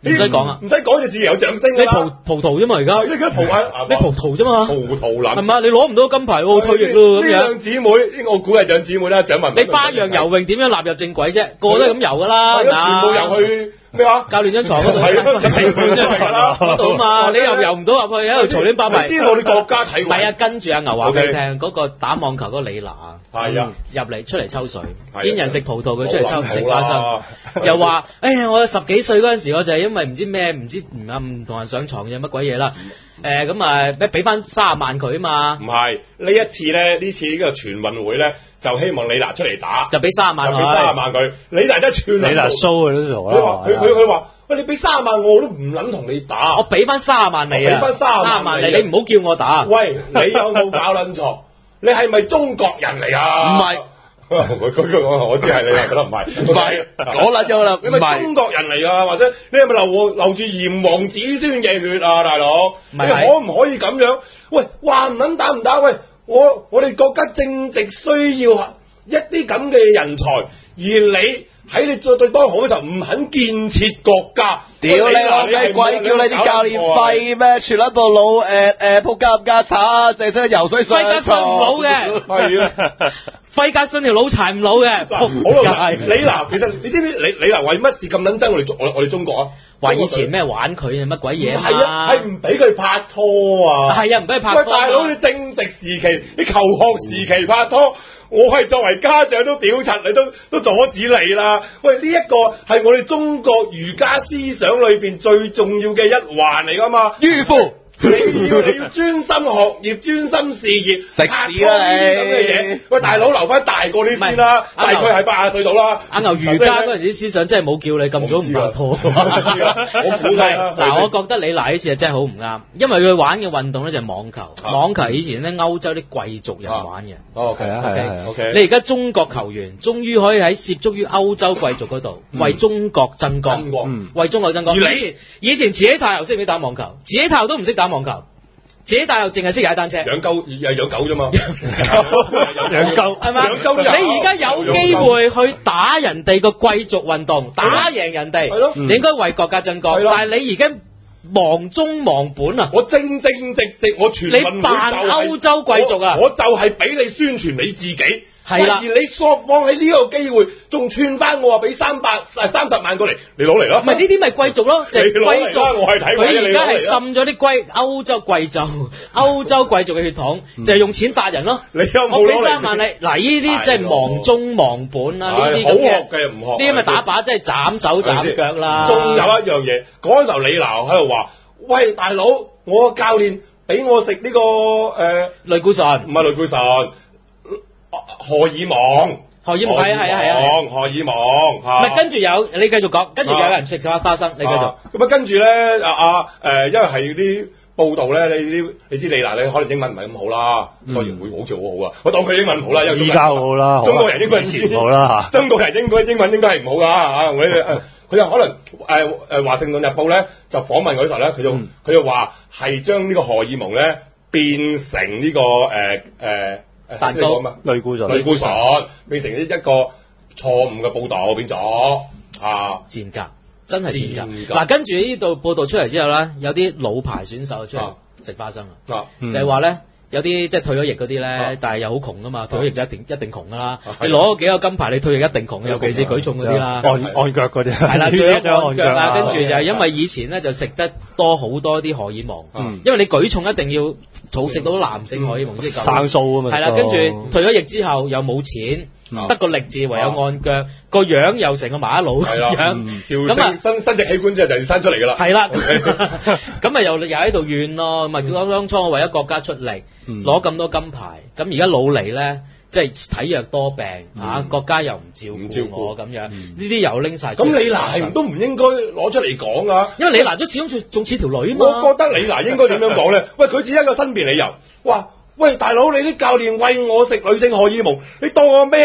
唔使講啊， 唔使講就自然有掌聲㗎啦。 你葡葡萄啫嘛，而家你而家葡啊， 你葡萄啫嘛， 葡萄林係嘛？你攞唔到金牌喎，退役咯咁樣。 呢兩姊妹，我估係兩姊妹啦，蔣文。 你花樣游泳點樣納入正軌啫？個個都係咁游㗎啦， 係啊，全部入去。咩話？ 教練張床嗰度， 係咯，評判張床啦， 嗰度嘛，你又游唔到入去，喺度嘈啲巴閉。 知我哋國家體育。 唔係啊，跟住阿牛話俾你聽，嗰個打網球嗰個李娜啊， 係啊， 入嚟出嚟抽水，見人食葡萄佢出嚟抽食花生，又話：哎呀，我十幾歲嗰陣時，我就係因為唔知咩，唔知唔啊唔同人上床嘅乜鬼嘢啦。誒咁啊，俾俾翻卅萬佢啊嘛。 唔係呢一次咧，呢次呢個全運會咧，就希望李娜出嚟打， 就俾卅萬佢， 就俾卅萬佢。李娜一串李娜 show 佢都做啦。 佢話佢佢佢話。喂，你俾卅萬我都唔撚同你打， 我俾翻卅萬你啊！ 俾翻卅萬你，你唔好叫我打。 喂，你有冇搞撚錯？你係咪中國人嚟啊？ 唔係， 佢佢我我知係你啊，覺得唔係， 唔係，講撚咗啦， 你咪中國人嚟啊？或者你係咪流流住炎黃子孫嘅血啊，大佬？你可唔可以咁樣？喂，話唔撚打唔打？喂，我我哋國家正值需要一啲咁嘅人才，而你。喺你做對方好嘅時候唔肯建設國家， 屌你老味鬼叫你啲教練廢咩？全撚部老誒誒仆街冚家鏟，淨係識得游水上費格遜唔老嘅， 係啊， 費格遜條老柴唔老嘅。 好老實，李娜其實你知唔知李李娜為乜事咁撚憎我哋中我我哋中國啊？ 話以前咩玩佢啊乜鬼嘢係啊，係唔俾佢拍拖啊？ 係啊，唔俾佢拍拖。 喂，大佬你正值時期，你求學時期拍拖。我係作為家長都屌柒你，都都阻止你啦！喂，呢、這、一個係我哋中國儒家思想裏邊最重要嘅一環嚟噶嘛？ 迂腐， 你要你要專心學業、專心事業， 食屎啊你！咁嘅嘢，喂，大佬留翻大個啲先啦，大概係八十歲到啦。 阿牛儒家嗰陣時思想真係冇叫你咁早唔拍拖。 我估計嗱，我覺得你嗱呢次真係好唔啱，因為佢玩嘅運動咧就係網球，網球以前咧歐洲啲貴族人玩嘅。 哦，係啊，係啊，OK。 你而家中國球員終於可以喺涉足於歐洲貴族嗰度，為中國爭光，為中國爭光。而你以前慈禧太后識唔識打網球？慈禧太后都唔識打網球。自己大又淨係識踩單車， 養鳩又係養狗啫嘛， 養鳩係嘛？你而家有機會去打人哋個貴族運動，打贏人哋， 係咯， 你應該為國家爭光。但係你而家忘中忘本啊！ 我正正直直，我全你扮歐洲貴族啊！ 我就係俾你宣傳你自己。 係啦， 而你索放喺呢個機會，仲串翻我話俾三百誒三十萬過嚟，你攞嚟咯。 唔係呢啲咪貴族咯，就係貴族。 我係睇佢而家係滲咗啲貴歐洲貴族、歐洲貴族嘅血統，就係用錢達人咯。 你有冇攞嚟？ 我俾三萬你，嗱呢啲真係忘中忘本啦，呢啲咁嘅。 好學嘅唔學。 呢啲咪打靶，真係斬手斬腳啦。 仲有一樣嘢，嗰陣時候李娜喺度話：喂，大佬，我個教練俾我食呢個誒類固醇， 唔係類固醇。荷爾蒙， 荷爾蒙係啊係啊係啊， 荷爾蒙，唔係跟住有你繼續講，跟住有人食咗花生，你繼續。 咁啊跟住咧啊啊誒，因為係啲報道咧，你啲你知李娜你可能英文唔係咁好啦，當然會好似好好啊，我當佢英文唔好啦，因為依家好啦， 中國人應該係唔好啦嚇，中國人應該英文應該係唔好噶嚇，我哋佢又可能誒誒華盛頓日報咧就訪問嗰時候咧，佢就佢就話係將呢個荷爾蒙咧變成呢個誒誒。 蛋糕嘛， 類固醇， 類固醇變成一個錯誤嘅報導，變咗啊！ 賤格，真係賤格。嗱，跟住呢度報導出嚟之後咧，有啲老牌選手出嚟食花生啊，就係話咧。有啲即係退咗役嗰啲咧，啊、但係又好窮噶嘛，退咗役就一定一定窮噶啦。啊、你攞幾個金牌，你退役一定窮，尤其是舉重嗰啲啦， 按按腳嗰啲。 係啦，最按腳啊，跟住就係因為以前咧就食得多好多啲荷爾蒙，嗯、因為你舉重一定要儲食到男性荷爾蒙先夠。 生素啊嘛。 係啦，跟住退咗役之後又冇錢。得個力字，唯有按腳，個樣又成個麻甩佬樣， 咁啊生生殖器官之後就要生出嚟噶啦。 係啦，咁啊又又喺度怨咯，咪當當初為咗國家出力，攞咁多金牌，咁而家老嚟咧，即係體弱多病嚇，國家又唔照顧我咁樣，呢啲又拎晒。 咁李娜係都唔應該攞出嚟講啊， 因為李娜都始終仲仲似條女嘛。 我覺得李娜應該點樣講咧？喂，佢只係一個申辯理由，哇！喂，大佬，你啲教練餵我食女性荷爾蒙，你當我咩啊？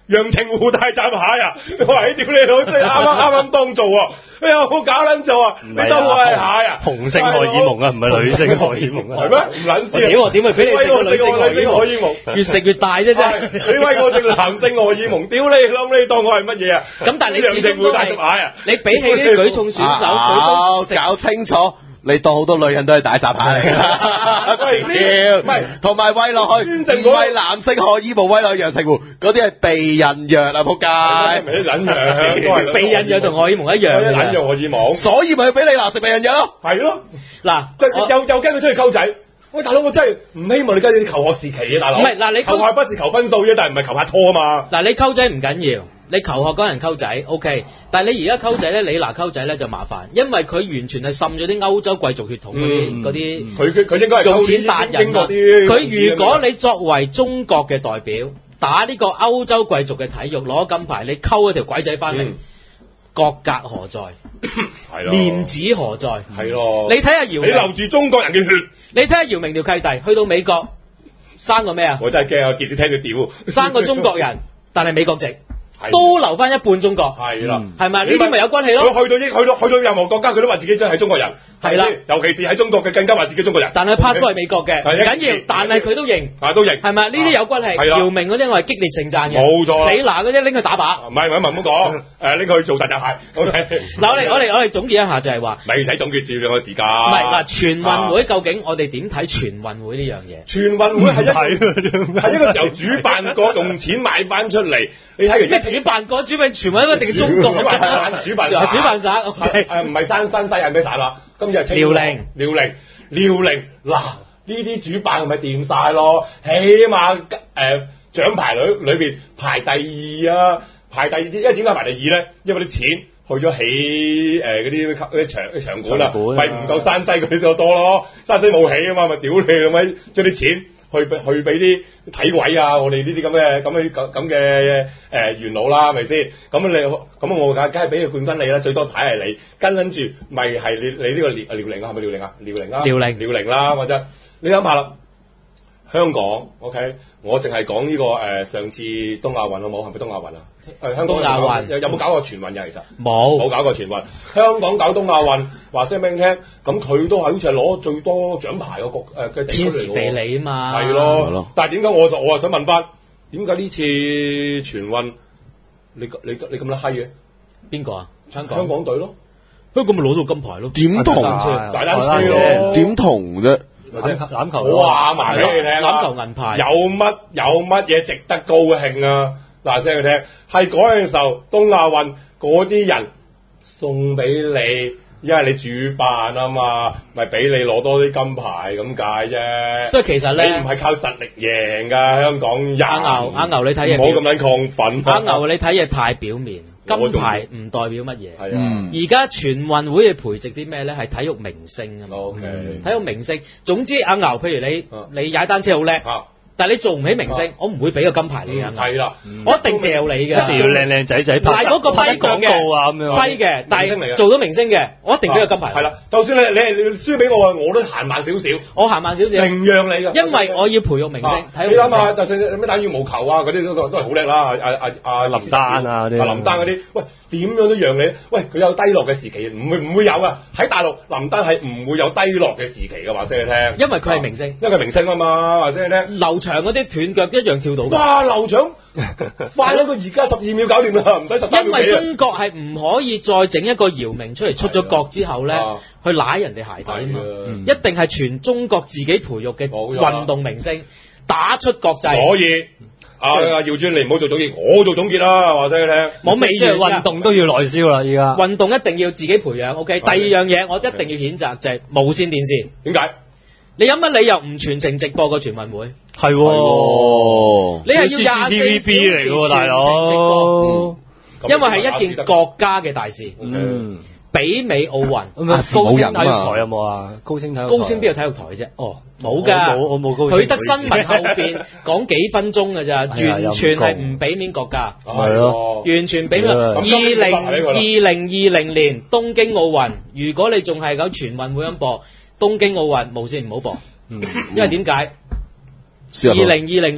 陽澄湖大閘蟹啊！喂，屌你老，即係啱啱啱啱當造喎！哎呀，好搞撚做啊！你當我係蟹啊？ 雄性荷爾蒙啊，唔係女性荷爾蒙啊？ 係咩？唔撚知啊！ 屌我點會俾你食個女性荷爾蒙？ 越食越大啫啫！ 你威我食男性荷爾蒙，屌你諗你當我係乜嘢啊？ 咁但係你陽澄湖大閘蟹啊！ 你比起啲舉重選手， 搞搞清楚。你當好多女人都係大閘蟹嚟㗎，屌！唔係，同埋餵落去，唔係男性荷爾蒙餵落去陽澄湖，嗰啲係避孕藥啊！仆街， 咪啲撚樣， 避孕藥同荷爾蒙一樣嘅， 撚樣荷爾蒙， 所以咪要俾你嗱食避孕藥咯， 係咯。 嗱， 即係又又驚佢出去溝仔。喂，大佬，我真係唔希望你跟住啲求學時期啊，大佬。 唔係嗱，你求學不是求分數啫，但係唔係求拍拖啊嘛。 嗱，你溝仔唔緊要。你求學嗰人溝仔 OK，但係你而家溝仔咧，你嗱溝仔咧就麻煩，因為佢完全係滲咗啲歐洲貴族血統嗰啲嗰啲， 佢佢佢應該係用錢達人啊！佢如果你作為中國嘅代表打呢個歐洲貴族嘅體育攞金牌，你溝一條鬼仔翻嚟，國格何在？ 係咯， 面子何在？ 係咯， 你睇下姚明， 你流住中國人嘅血， 你睇下姚明條契弟去到美國生個咩啊？ 我真係驚啊！電視聽佢屌， 生個中國人，但係美國籍。都留翻一半中國， 係啦， 係咪？呢啲咪有關係咯？ 佢去到益，去到去到任何國家，佢都話自己真係中國人，係啦。尤其是喺中國嘅，更加話自己中國人。 但係 passport 係美國嘅，唔緊要，但係佢都認， 啊都認， 係咪？呢啲有關係。姚明嗰啲我係激烈盛讚嘅， 冇錯。 李娜嗰啲拎去打靶， 唔係唔係唔好講，誒拎佢去做大閘蟹。OK， 嗱我哋我哋我哋總結一下就係話， 咪使總結住兩個時間。 唔係嗱，全運會究竟我哋點睇全運會呢樣嘢？ 全運會係一係一個由主辦國用錢買翻出嚟，你睇佢咩主辦國主辦？全運一定係中國主辦省，主辦省， 主辦省， 誒唔係山山西係咩省啦？今日係遼寧， 遼寧，遼寧嗱呢啲主辦係咪掂晒咯？起碼誒、呃、獎牌裏裏邊排第二啊，排第二，因為點解排第二咧？因為啲錢去咗起誒嗰啲嗰啲場啲場館啊，咪唔夠山西嗰啲多多咯？山西冇起啊嘛，咪屌你咁咪將啲錢。去去俾啲體委啊！我哋呢啲咁嘅咁嘅咁嘅誒元老啦，係咪先？咁你咁我梗梗係俾個冠軍你啦，最多牌係你，跟跟住咪係你你呢個遼遼寧啊？係咪遼寧啊？遼寧啊？ 遼寧遼寧啦，或者你諗下啦，香港 OK，我淨係講呢個誒、呃、上次東亞運好冇？係咪東亞運啊？誒香港東亞運有有冇搞過全運嘅？其實冇冇搞過全運。香港搞東亞運，話聲俾你聽，咁佢都係好似係攞最多獎牌個國誒嘅地區嚟喎。天時地利啊嘛，係咯。但係點解我就我啊想問翻，點解呢次全運你你你咁撚閪嘅？ 邊個啊？香港香港隊咯， 香港咪攞到金牌咯？ 點同踩單車咯？ 點同啫？ 籃球， 我話埋俾你聽， 籃球銀牌有乜有乜嘢值得高興啊？嗱，聲佢聽，係嗰陣時候東亞運嗰啲人送俾你，因為你主辦啊嘛，咪俾你攞多啲金牌咁解啫。 所以其實咧， 你唔係靠實力贏㗎，香港人。 阿牛，阿牛，你睇嘢唔好咁撚亢奮。 阿牛，你睇嘢太表面。金牌唔代表乜嘢， 係啊！ 而家全運會嘅培植啲咩咧？係體育明星啊嘛。 O K， 體育明星，總之阿牛，譬如你你踩單車好叻，但係你做唔起明星，我唔會俾個金牌你啊。 係啦， 我一定嚼你嘅， 一定要靚靚仔仔拍嗰個批廣告啊咁樣，批嘅，但係做到明星嘅，我一定俾個金牌。 係啦，就算你你你輸俾我，我都行慢少少， 我行慢少少， 明讓你㗎， 因為我要培育明星。 你諗下，就算咩打羽毛球啊嗰啲都都係好叻啦，阿阿阿林丹啊嗰啲， 阿林丹嗰啲，喂。點樣都讓你，喂佢有低落嘅時期，唔會唔會有啊？喺大陸林丹係唔會有低落嘅時期嘅，話聲你聽。 因為佢係明星， 因為佢明星啊嘛，話聲你聽。 劉翔嗰啲斷腳一樣跳到。 哇！劉翔快到佢而家十二秒搞掂啦，唔使十三秒。 因為中國係唔可以再整一個姚明出嚟出咗國之後咧，去舐人哋鞋底啊嘛，一定係全中國自己培育嘅運動明星打出國際。 可以。啊！阿耀尊，你唔好做總結，我做總結啦，話聲你聽。 冇未完運動都要內銷啦，依家。 運動一定要自己培養 ，OK。第二樣嘢，我一定要譴責就係無線電視。 點解？ 你有乜理由唔全程直播個全運會？ 係喎， 你係要廿四 T V B 嚟嘅喎，大佬。因為係一件國家嘅大事。嗯。媲美奧運， 高清體育台有冇啊？高清體育高清邊有體育台啫？哦，冇㗎， 我冇我冇高清。 佢得新聞後邊講幾分鐘㗎咋，完全係唔俾面國家。 係咯， 完全俾面。二零二零二零年東京奧運，如果你仲係搞全運會咁播，東京奧運無線唔好播，因為點解？二零二零年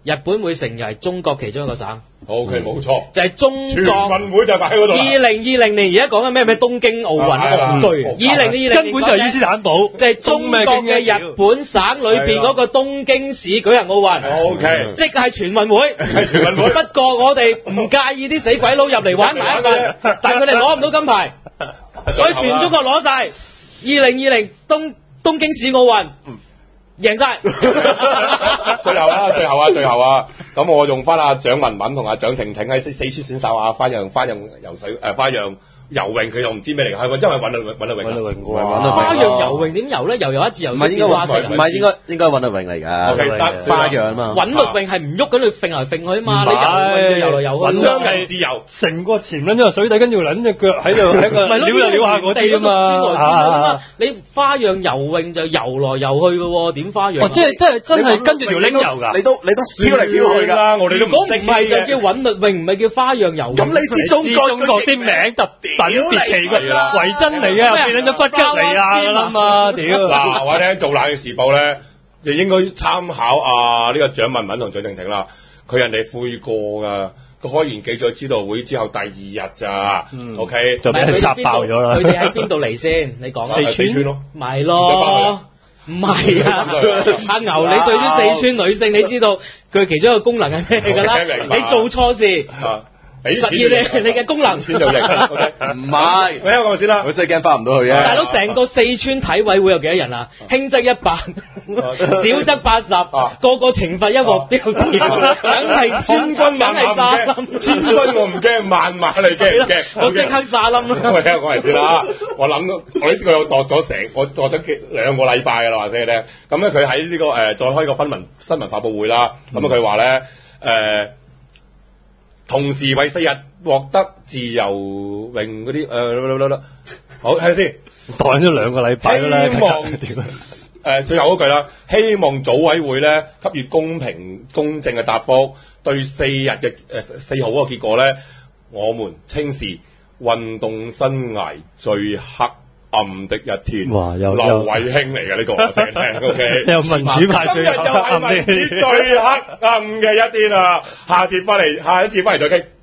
日本會成為中國其中一個省。 O K， 冇錯， 就係中國全運會就擺喺嗰度。 二零二零年而家講緊咩咩東京奧運戇居，二零二零根本就係伊斯坦堡， 就係中國嘅日本省裏邊嗰個東京市舉行奧運。 O K，即係全運會， 係全運會。 不過我哋唔介意啲死鬼佬入嚟玩埋一份，但係佢哋攞唔到金牌，所以全中國攞晒。二零二零東東京市奧運。贏晒， 最後啦，最後啊，最後啊，咁我用翻阿蔣文敏同阿蔣婷婷喺四四川選手啊，花樣花樣游水誒，花樣游泳佢又唔知咩嚟㗎，係咪真係揾到揾到泳？揾到泳㗎， 花樣游泳點游咧？游游一字游唔係應該話唔係應該應該揾到泳嚟㗎，花樣啊嘛。 韻律泳係唔喐嗰度揈嚟揈去啊嘛，你游游嚟游去， 雙人自由， 成個潛撚咗落水底，跟住撚隻腳喺度喺個撩下撩下嗰啲啊嘛。 你花樣游泳就游來游去嘅喎，點花樣？ 即係即係真係跟住條拎游㗎。 你都你都飄嚟飄去㗎， 我哋都唔講唔係就叫韻律泳，唔係叫花樣游泳。 咁你知中國中國啲名特品別奇嘅維珍嚟啊，變咗忽吉嚟啊啦嘛，屌！ 嗱，我聽做冷嘅時報咧，就應該參考啊呢個蔣文敏同蔣婷婷啦，佢人哋悔過㗎。個開完記者招待會之後第二日咋 ，OK 就俾人插爆咗啦。 佢哋喺邊度嚟先？你講啊？ 四川咯， 咪咯，唔係啊！阿牛，你對於四川女性，你知道佢其中一個功能係咩㗎啦？你做錯事。實現你你嘅功能， 錢就贏啦。O K， 唔係， 你聽我講先啦。 我真係驚翻唔到去啊！ 大佬，成個四川體委會有幾多人啊？輕則一百，少則八十，個個懲罰一鑊掉掉，梗係千軍萬馬唔驚，千軍我唔驚，萬馬你驚唔驚？ 我即刻沙冧啦！ 我聽我講嚟先啦。我諗到我呢個有度咗成，我度咗幾兩個禮拜㗎啦，話俾你聽。咁咧佢喺呢個誒再開個新聞新聞發佈會啦。咁啊佢話咧誒。同時為四日獲得自由泳嗰啲誒，好睇下先， 待咗兩個禮拜啦。 希望誒最後嗰句啦，希望組委會咧給予公平公正嘅答覆。對四日嘅誒四號嗰個結果咧，我們稱是運動生涯最黑暗的一天。 哇！又劉偉興嚟嘅呢個，成日聽 OK。 又民主派最黑暗的最黑暗嘅一天啊！下節翻嚟，下一次翻嚟再傾。